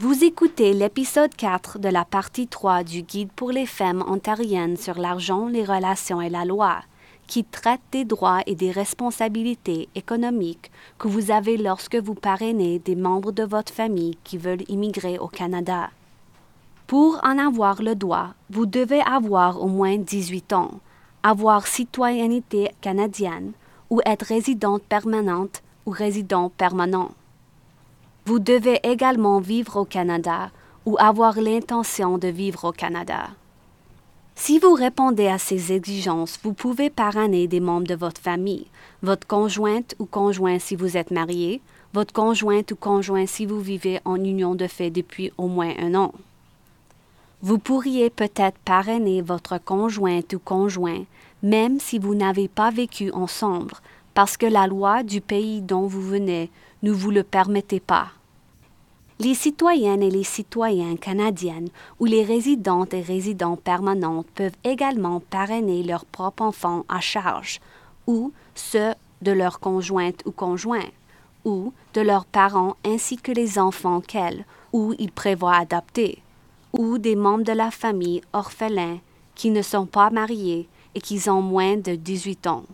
Vous écoutez l'épisode 4 de la partie 3 du Guide pour les femmes ontariennes sur l'argent, les relations et la loi, qui traite des droits et des responsabilités économiques que vous avez lorsque vous parrainez des membres de votre famille qui veulent immigrer au Canada. Pour en avoir le droit, vous devez avoir au moins 18 ans, avoir citoyenneté canadienne ou être résidente permanente ou résident permanent. Vous devez également vivre au Canada ou avoir l'intention de vivre au Canada. Si vous répondez à ces exigences, vous pouvez parrainer des membres de votre famille, votre conjointe ou conjoint si vous êtes marié, votre conjointe ou conjoint si vous vivez en union de fait depuis au moins 1 an. Vous pourriez peut-être parrainer votre conjointe ou conjoint, même si vous n'avez pas vécu ensemble, parce que la loi du pays dont vous venez ne vous le permettait pas. Les citoyennes et les citoyens canadiennes ou les résidentes et résidents permanents peuvent également parrainer leurs propres enfants à charge, ou ceux de leur conjointe ou conjoint, ou de leurs parents ainsi que les enfants qu'elles ou ils prévoient adopter, ou des membres de la famille orphelins qui ne sont pas mariés et qui ont moins de 18 ans.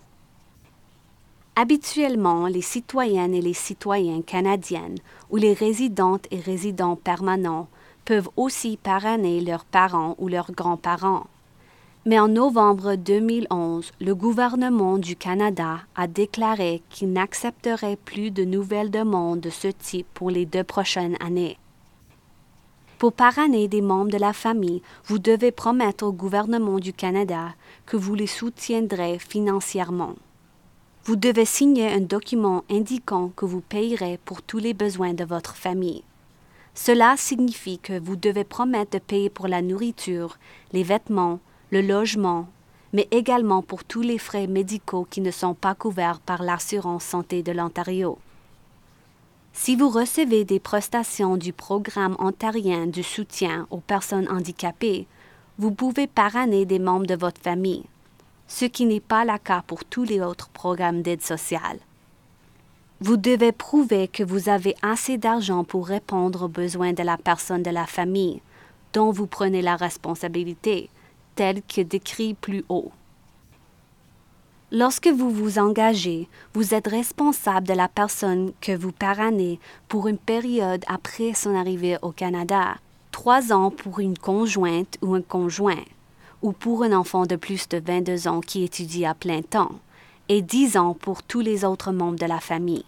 Habituellement, les citoyennes et les citoyens canadiennes ou les résidentes et résidents permanents peuvent aussi parrainer leurs parents ou leurs grands-parents. Mais en novembre 2011, le gouvernement du Canada a déclaré qu'il n'accepterait plus de nouvelles demandes de ce type pour les 2 prochaines années. Pour parrainer des membres de la famille, vous devez promettre au gouvernement du Canada que vous les soutiendrez financièrement. Vous devez signer un document indiquant que vous payerez pour tous les besoins de votre famille. Cela signifie que vous devez promettre de payer pour la nourriture, les vêtements, le logement, mais également pour tous les frais médicaux qui ne sont pas couverts par l'assurance santé de l'Ontario. Si vous recevez des prestations du programme ontarien de soutien aux personnes handicapées, vous pouvez parrainer des membres de votre famille, ce qui n'est pas le cas pour tous les autres programmes d'aide sociale. Vous devez prouver que vous avez assez d'argent pour répondre aux besoins de la personne de la famille, dont vous prenez la responsabilité, tel que décrit plus haut. Lorsque vous vous engagez, vous êtes responsable de la personne que vous parrainez pour une période après son arrivée au Canada, 3 ans pour une conjointe ou un conjoint, ou pour un enfant de plus de 22 ans qui étudie à plein temps, et 10 ans pour tous les autres membres de la famille.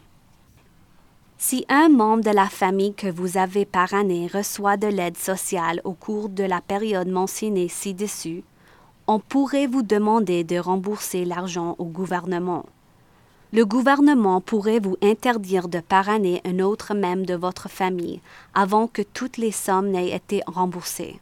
Si un membre de la famille que vous avez parrainé reçoit de l'aide sociale au cours de la période mentionnée ci-dessus, on pourrait vous demander de rembourser l'argent au gouvernement. Le gouvernement pourrait vous interdire de parrainer un autre membre de votre famille avant que toutes les sommes n'aient été remboursées.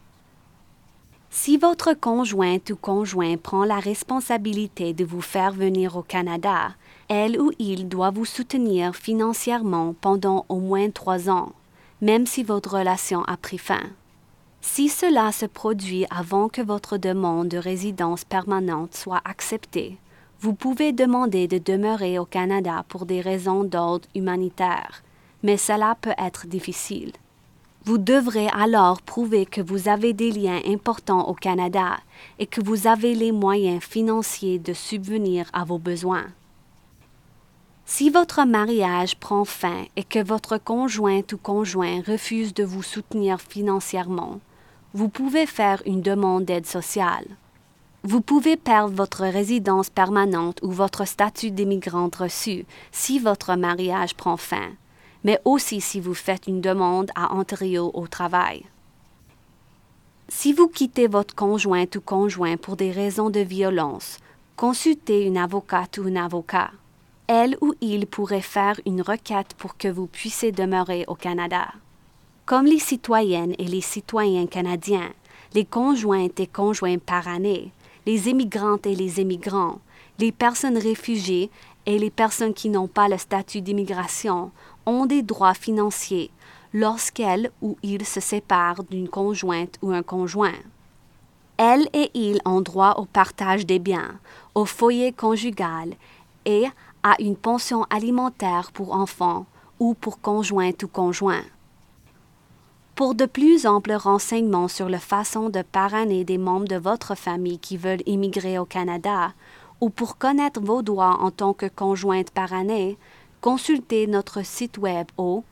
Si votre conjointe ou conjoint prend la responsabilité de vous faire venir au Canada, elle ou il doit vous soutenir financièrement pendant au moins 3 ans, même si votre relation a pris fin. Si cela se produit avant que votre demande de résidence permanente soit acceptée, vous pouvez demander de demeurer au Canada pour des raisons d'ordre humanitaire, mais cela peut être difficile. Vous devrez alors prouver que vous avez des liens importants au Canada et que vous avez les moyens financiers de subvenir à vos besoins. Si votre mariage prend fin et que votre conjointe ou conjoint refuse de vous soutenir financièrement, vous pouvez faire une demande d'aide sociale. Vous pouvez perdre votre résidence permanente ou votre statut d'immigrante reçu si votre mariage prend fin, mais aussi si vous faites une demande à Ontario au travail. Si vous quittez votre conjointe ou conjoint pour des raisons de violence, consultez une avocate ou un avocat. Elle ou il pourrait faire une requête pour que vous puissiez demeurer au Canada. Comme les citoyennes et les citoyens canadiens, les conjointes et conjoints parrainés, les immigrantes et les immigrants, les personnes réfugiées et les personnes qui n'ont pas le statut d'immigration ont des droits financiers lorsqu'elles ou ils se séparent d'une conjointe ou un conjoint. Elles et ils ont droit au partage des biens, au foyer conjugal et à une pension alimentaire pour enfants ou pour conjointe ou conjoint. Pour de plus amples renseignements sur la façon de parrainer des membres de votre famille qui veulent immigrer au Canada, ou pour connaître vos droits en tant que conjointe parrainée, consultez notre site web au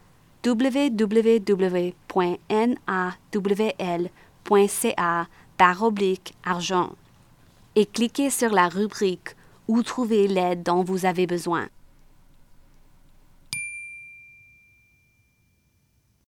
www.nawl.ca/argent et cliquez sur la rubrique « Où trouver l'aide dont vous avez besoin ».